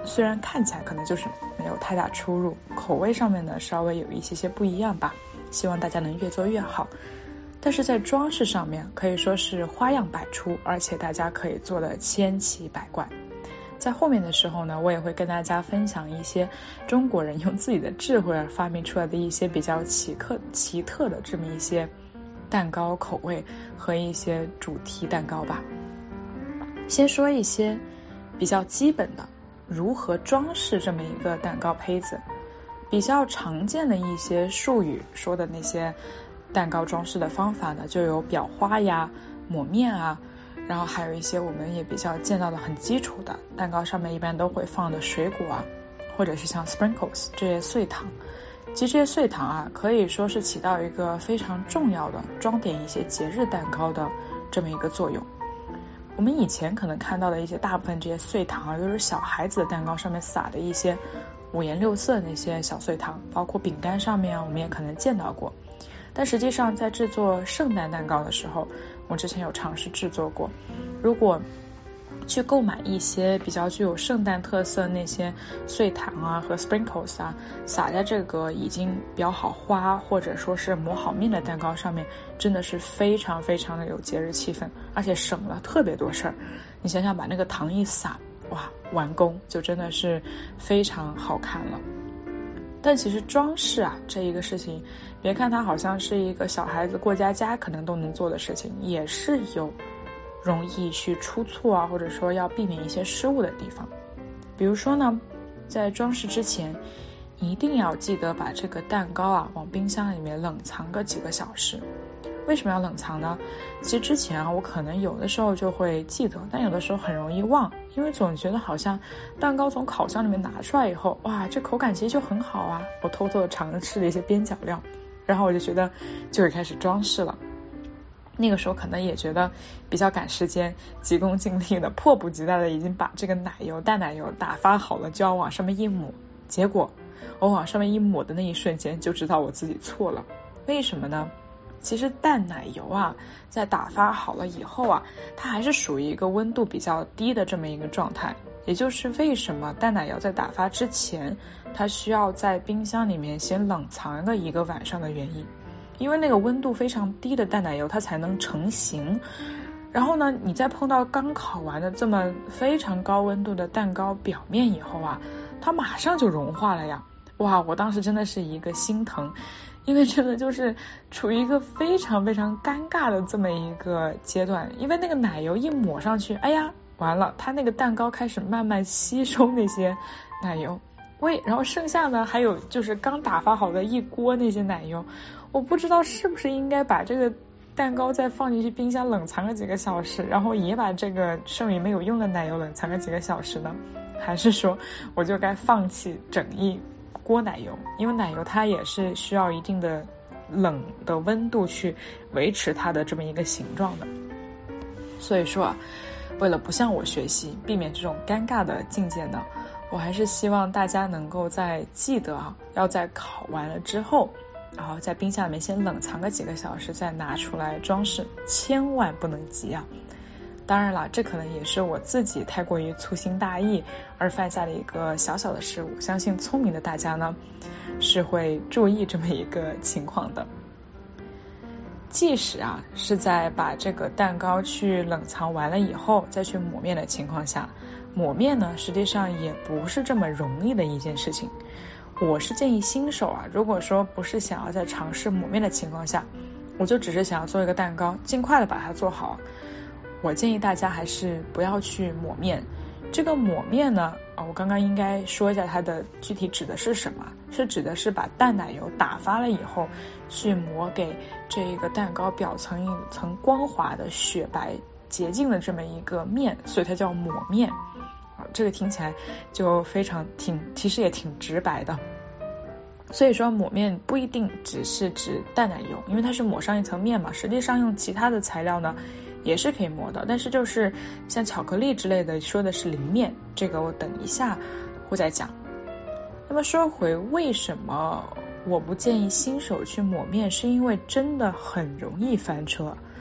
虽然看起来可能就是没有太大出入，口味上面呢稍微有一些些不一样吧，希望大家能越做越好。但是在装饰上面可以说是花样百出，而且大家可以做的千奇百怪。在后面的时候呢，我也会跟大家分享一些中国人用自己的智慧而发明出来的一些比较奇特奇特的这么一些蛋糕口味和一些主题蛋糕吧。先说一些比较基本的如何装饰这么一个蛋糕胚子，比较常见的一些术语说的那些蛋糕装饰的方法呢，就有裱花呀、抹面啊，然后还有一些我们也比较见到的很基础的蛋糕上面一般都会放的水果啊，或者是像 sprinkles 这些碎糖。其实这些碎糖啊可以说是起到一个非常重要的装点一些节日蛋糕的这么一个作用。我们以前可能看到的一些大部分这些碎糖啊，都是小孩子的蛋糕上面撒的一些五颜六色的那些小碎糖，包括饼干上面啊我们也可能见到过。但实际上在制作圣诞蛋糕的时候，我之前有尝试制作过，如果去购买一些比较具有圣诞特色那些碎糖啊和 sprinkles 啊，撒在这个已经裱好花或者说是磨好面的蛋糕上面，真的是非常非常的有节日气氛，而且省了特别多事儿。你想想把那个糖一撒，哇，完工就真的是非常好看了。但其实装饰啊这一个事情，别看它好像是一个小孩子过家家可能都能做的事情，也是有容易去出错啊，或者说要避免一些失误的地方。比如说呢，在装饰之前一定要记得把这个蛋糕啊往冰箱里面冷藏个几个小时。为什么要冷藏呢？其实之前啊我可能有的时候就会记得，但有的时候很容易忘，因为总觉得好像蛋糕从烤箱里面拿出来以后，哇，这口感其实就很好啊，我偷偷的尝试了一些边角料，然后我就觉得就会开始装饰了。那个时候可能也觉得比较赶时间，急功近利的迫不及待的已经把这个奶油淡奶油打发好了，就要往上面一抹。结果我往上面一抹的那一瞬间就知道我自己错了。为什么呢？其实淡奶油啊在打发好了以后啊，它还是属于一个温度比较低的这么一个状态，也就是为什么淡奶油在打发之前它需要在冰箱里面先冷藏个一个晚上的原因。因为那个温度非常低的淡奶油它才能成型，然后呢你在碰到刚烤完的这么非常高温度的蛋糕表面以后啊，它马上就融化了呀。哇，我当时真的是一个心疼，因为真的就是处于一个非常非常尴尬的这么一个阶段。因为那个奶油一抹上去，哎呀完了，它那个蛋糕开始慢慢吸收那些奶油，喂，然后剩下的还有就是刚打发好的一锅那些奶油，我不知道是不是应该把这个蛋糕再放进去冰箱冷藏个几个小时，然后也把这个剩余没有用的奶油冷藏个几个小时呢？还是说我就该放弃整一锅奶油？因为奶油它也是需要一定的冷的温度去维持它的这么一个形状的。所以说啊，为了不向我学习，避免这种尴尬的境界呢，我还是希望大家能够在记得啊，要在烤完了之后，然后在冰箱里面先冷藏个几个小时再拿出来装饰，千万不能急啊。当然了，这可能也是我自己太过于粗心大意而犯下的一个小小的失误，相信聪明的大家呢是会注意这么一个情况的。即使啊是在把这个蛋糕去冷藏完了以后再去抹面的情况下，抹面呢实际上也不是这么容易的一件事情。我是建议新手啊，如果说不是想要在尝试抹面的情况下，我就只是想要做一个蛋糕，尽快的把它做好，我建议大家还是不要去抹面。这个抹面呢，我刚刚应该说一下它的具体指的是什么，是指的是把淡奶油打发了以后去抹给这一个蛋糕表层一层光滑的雪白洁净的这么一个面，所以它叫抹面。这个听起来就非常挺，其实也挺直白的。所以说抹面不一定只是指淡奶油，因为它是抹上一层面嘛，实际上用其他的材料呢也是可以抹的，但是就是像巧克力之类的说的是淋面，这个我等一下会再讲。那么说回为什么我不建议新手去抹面，是因为真的很容易翻车。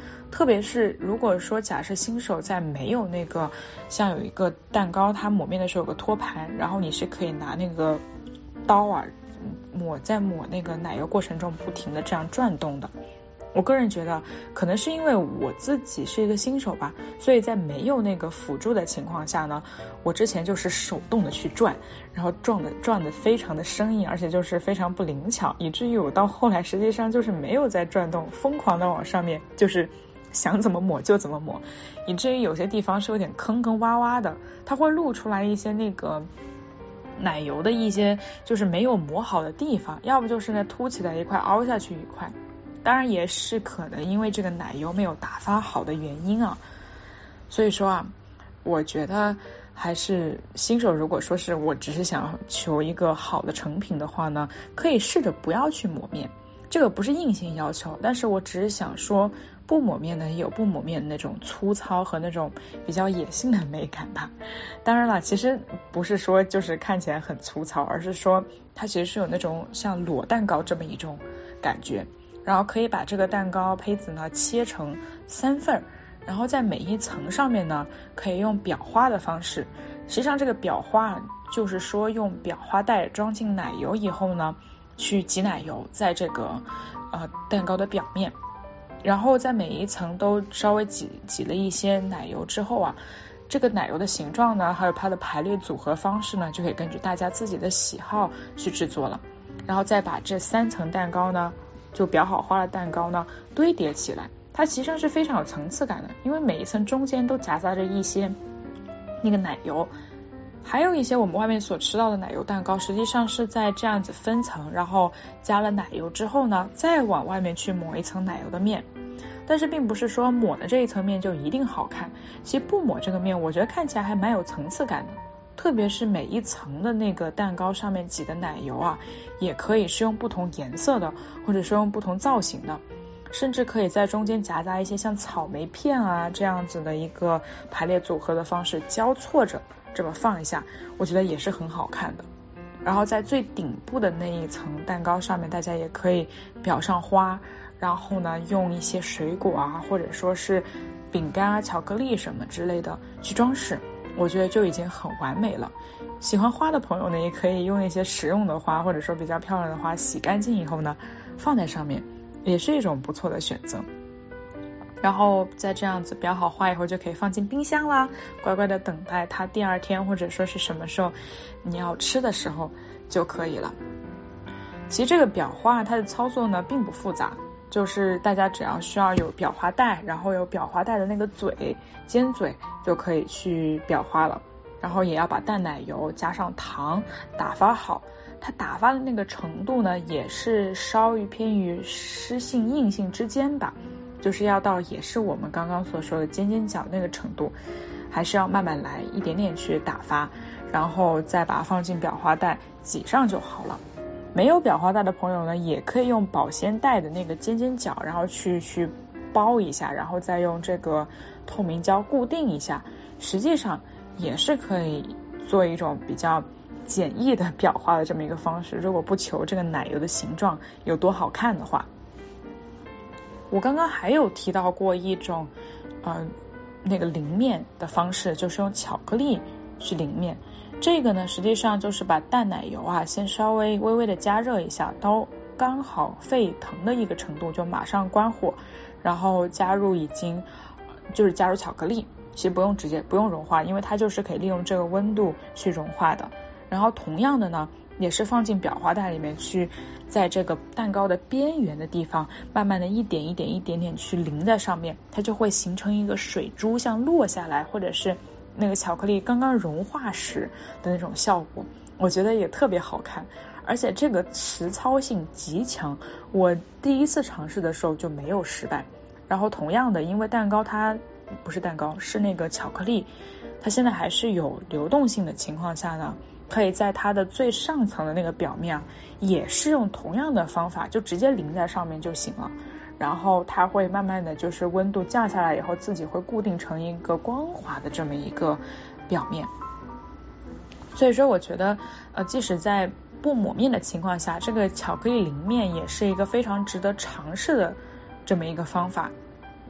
特别是如果说假设新手在没有那个像有一个蛋糕它抹面的时候有个托盘，然后你是可以拿那个刀啊抹在抹那个奶油过程中不停的这样转动的。我个人觉得可能是因为我自己是一个新手吧，所以在没有那个辅助的情况下呢，我之前就是手动的去转，然后转的转的非常的生硬，而且就是非常不灵巧，以至于我到后来实际上就是没有在转动，疯狂的往上面就是想怎么抹就怎么抹，以至于有些地方是有点坑坑洼洼的，它会露出来一些那个奶油的一些就是没有磨好的地方，要不就是呢凸起来一块凹下去一块，当然也是可能因为这个奶油没有打发好的原因啊。所以说啊，我觉得还是新手如果说是我只是想求一个好的成品的话呢，可以试着不要去抹面，这个不是硬性要求，但是我只是想说不抹面呢有不抹面的那种粗糙和那种比较野性的美感吧。当然了，其实不是说就是看起来很粗糙，而是说它其实是有那种像裸蛋糕这么一种感觉，然后可以把这个蛋糕胚子呢切成三份，然后在每一层上面呢可以用裱花的方式，实际上这个裱花就是说用裱花袋装进奶油以后呢去挤奶油在这个呃蛋糕的表面，然后在每一层都稍微挤挤了一些奶油之后啊，这个奶油的形状呢还有它的排列组合方式呢就可以根据大家自己的喜好去制作了，然后再把这三层蛋糕呢就裱好花的蛋糕呢堆叠起来，它其实上是非常有层次感的，因为每一层中间都夹杂着一些那个奶油，还有一些我们外面所吃到的奶油蛋糕实际上是在这样子分层，然后加了奶油之后呢再往外面去抹一层奶油的面，但是并不是说抹的这一层面就一定好看，其实不抹这个面我觉得看起来还蛮有层次感的，特别是每一层的那个蛋糕上面挤的奶油啊也可以是用不同颜色的，或者是用不同造型的，甚至可以在中间夹杂一些像草莓片啊这样子的一个排列组合的方式交错着这么放一下，我觉得也是很好看的。然后在最顶部的那一层蛋糕上面大家也可以裱上花，然后呢用一些水果啊或者说是饼干啊巧克力什么之类的去装饰，我觉得就已经很完美了。喜欢花的朋友呢也可以用一些实用的花或者说比较漂亮的花洗干净以后呢放在上面，也是一种不错的选择。然后再这样子裱好花以后就可以放进冰箱啦，乖乖的等待它第二天或者说是什么时候你要吃的时候就可以了。其实这个裱花它的操作呢并不复杂，就是大家只要需要有裱花袋，然后有裱花袋的那个嘴尖嘴就可以去裱花了，然后也要把淡奶油加上糖打发好，它打发的那个程度呢也是稍于偏于湿性硬性之间吧，就是要到也是我们刚刚所说的尖尖角那个程度，还是要慢慢来，一点点去打发，然后再把它放进裱花袋挤上就好了。没有裱花袋的朋友呢也可以用保鲜袋的那个尖尖角然后去去包一下，然后再用这个透明胶固定一下，实际上也是可以做一种比较简易的裱花的这么一个方式，如果不求这个奶油的形状有多好看的话。我刚刚还有提到过一种呃那个淋面的方式，就是用巧克力去淋面，这个呢实际上就是把淡奶油啊先稍微微微的加热一下，到刚好沸腾的一个程度就马上关火，然后加入已经就是加入巧克力，其实不用直接不用融化，因为它就是可以利用这个温度去融化的。然后同样的呢也是放进裱花袋里面去，在这个蛋糕的边缘的地方慢慢的一点一点一点点去淋在上面，它就会形成一个水珠像落下来，或者是那个巧克力刚刚融化时的那种效果，我觉得也特别好看，而且这个实操性极强，我第一次尝试的时候就没有失败。然后同样的，因为蛋糕它不是蛋糕是那个巧克力，它现在还是有流动性的情况下呢，可以在它的最上层的那个表面啊，也是用同样的方法就直接淋在上面就行了，然后它会慢慢的就是温度降下来以后自己会固定成一个光滑的这么一个表面。所以说我觉得呃，即使在不抹面的情况下，这个巧克力淋面也是一个非常值得尝试的这么一个方法。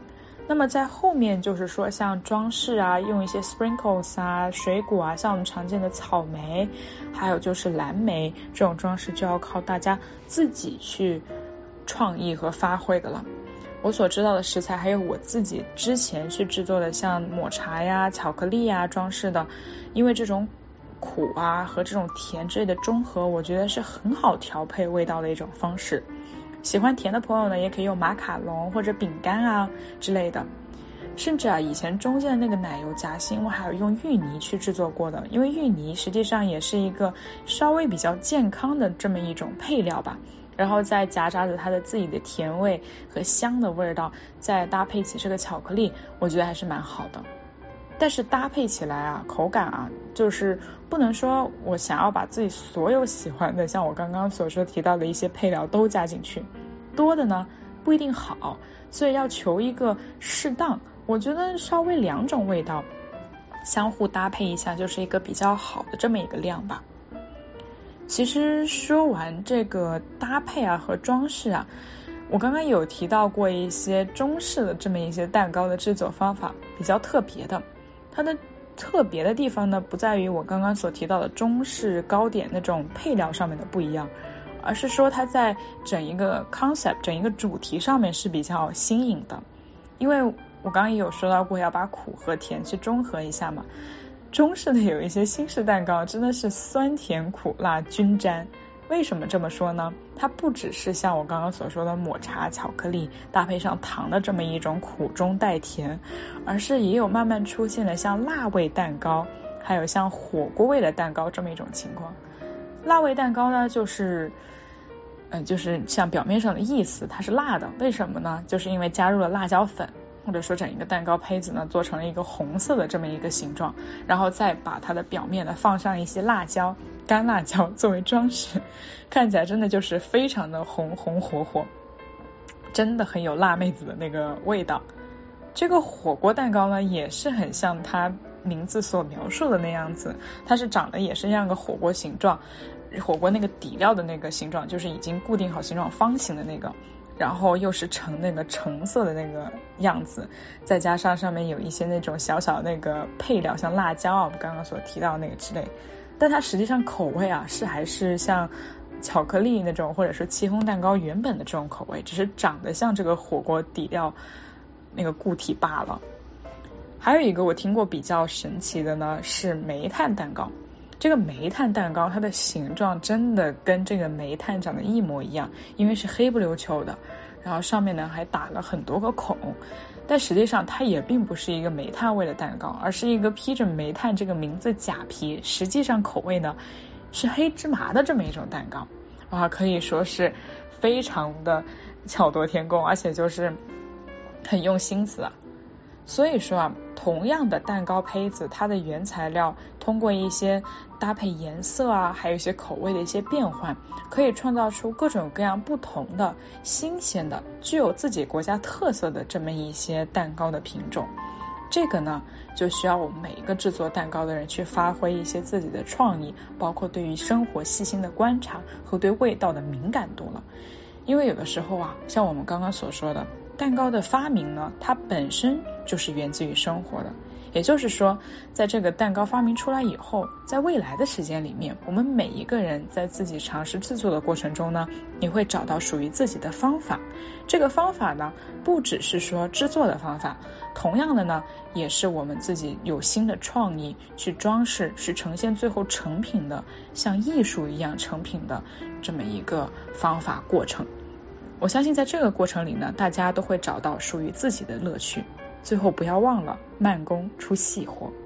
那么在后面就是说像装饰啊，用一些 sprinkles 啊，水果啊，像我们常见的草莓，还有就是蓝莓，这种装饰就要靠大家自己去创意和发挥的了。我所知道的食材还有我自己之前去制作的像抹茶呀、巧克力呀装饰的，因为这种苦啊和这种甜之类的中和，我觉得是很好调配味道的一种方式。喜欢甜的朋友呢，也可以用马卡龙或者饼干啊之类的，甚至啊以前中间的那个奶油夹心我还有用芋泥去制作过的，因为芋泥实际上也是一个稍微比较健康的这么一种配料吧，然后再夹杂着它的自己的甜味和香的味道，再搭配起这个巧克力，我觉得还是蛮好的。但是搭配起来啊，口感啊，就是不能说我想要把自己所有喜欢的，像我刚刚所说提到的一些配料都加进去，多的呢不一定好，所以要求一个适当，我觉得稍微两种味道相互搭配一下，就是一个比较好的这么一个量吧。其实说完这个搭配啊和装饰啊，我刚刚有提到过一些中式的这么一些蛋糕的制作方法，比较特别的。它的特别的地方呢，不在于我刚刚所提到的中式糕点那种配料上面的不一样，而是说它在整一个 concept 整一个主题上面是比较新颖的。因为我刚刚也有说到过要把苦和甜去中和一下嘛，中式的有一些新式蛋糕真的是酸甜苦辣均沾。为什么这么说呢？它不只是像我刚刚所说的抹茶巧克力搭配上糖的这么一种苦中带甜，而是也有慢慢出现了像辣味蛋糕还有像火锅味的蛋糕这么一种情况。辣味蛋糕呢就是呃，就是像表面上的意思它是辣的，为什么呢？就是因为加入了辣椒粉，或者说整一个蛋糕胚子呢做成了一个红色的这么一个形状，然后再把它的表面呢放上一些辣椒干辣椒作为装饰，看起来真的就是非常的红红火火，真的很有辣妹子的那个味道。这个火锅蛋糕呢也是很像它名字所描述的那样子，它是长得也是像个火锅形状，火锅那个底料的那个形状就是已经固定好形状方形的那个，然后又是呈那个橙色的那个样子，再加上上面有一些那种小小那个配料，像辣椒啊我们刚刚所提到的那个之类，但它实际上口味啊是还是像巧克力那种或者是戚风蛋糕原本的这种口味，只是长得像这个火锅底料那个固体罢了。还有一个我听过比较神奇的呢是煤炭蛋糕，这个煤炭蛋糕它的形状真的跟这个煤炭长得一模一样，因为是黑不溜秋的，然后上面呢还打了很多个孔，但实际上它也并不是一个煤炭味的蛋糕，而是一个披着煤炭这个名字假皮，实际上口味呢是黑芝麻的这么一种蛋糕。哇，可以说是非常的巧夺天工，而且就是很用心思啊。所以说啊，同样的蛋糕胚子，它的原材料通过一些搭配颜色啊，还有一些口味的一些变换，可以创造出各种各样不同的新鲜的具有自己国家特色的这么一些蛋糕的品种。这个呢就需要我们每一个制作蛋糕的人去发挥一些自己的创意，包括对于生活细心的观察和对味道的敏感度了。因为有的时候啊，像我们刚刚所说的蛋糕的发明呢，它本身就是源自于生活的，也就是说在这个蛋糕发明出来以后，在未来的时间里面，我们每一个人在自己尝试制作的过程中呢，你会找到属于自己的方法。这个方法呢不只是说制作的方法，同样的呢也是我们自己有新的创意去装饰，去呈现最后成品的像艺术一样成品的这么一个方法过程。我相信在这个过程里呢，大家都会找到属于自己的乐趣。最后不要忘了，慢工出细活。